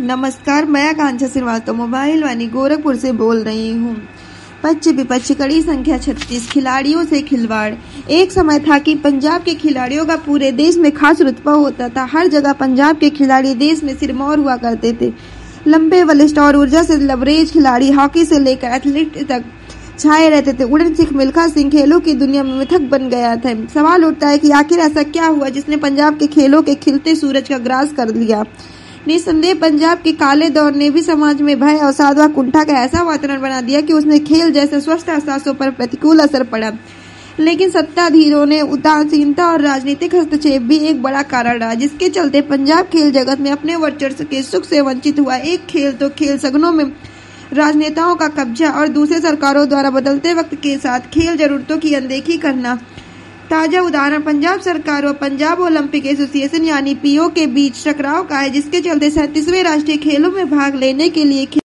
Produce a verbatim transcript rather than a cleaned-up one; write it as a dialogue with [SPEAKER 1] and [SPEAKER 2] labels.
[SPEAKER 1] नमस्कार, मैं आकांक्षा श्रीवास्तव मोबाइल वानी गोरखपुर से बोल रही हूँ। पच्च विपक्ष कड़ी संख्या छत्तीस, खिलाड़ियों से खिलवाड़। एक समय था कि पंजाब के खिलाड़ियों का पूरे देश में खास रुतबा होता था। हर जगह पंजाब के खिलाड़ी देश में सिरमौर हुआ करते थे। लंबे, बलिष्ठ और ऊर्जा से लबरेज खिलाड़ी हॉकी से लेकर एथलीट तक छाए रहते थे। उड़न सिख मिल्खा सिंह खेलों की दुनिया में मिथक बन गया था। सवाल उठता है कि आखिर ऐसा क्या हुआ जिसने पंजाब के खेलों के खिलते सूरज का ग्रास कर लिया। निसंदेह पंजाब के काले दौर ने भी समाज में भय और साधवा कुंठा का ऐसा वातावरण बना दिया कि उसने खेल जैसे स्वस्थ एहसासों पर प्रतिकूल असर पड़ा। लेकिन सत्ताधीरों ने उदासीनता और राजनीतिक हस्तक्षेप भी एक बड़ा कारण रहा, जिसके चलते पंजाब खेल जगत में अपने वर्चस्व के सुख से वंचित हुआ। एक खेल तो खेल सगनों में राजनेताओं का कब्जा और दूसरे सरकारों द्वारा बदलते वक्त के साथ खेल जरूरतों की अनदेखी करना। ताजा उदाहरण पंजाब सरकार और पंजाब ओलंपिक एसोसिएशन यानी पीओ के बीच टकराव का है, जिसके चलते सैंतीसवें राष्ट्रीय खेलों में भाग लेने के लिए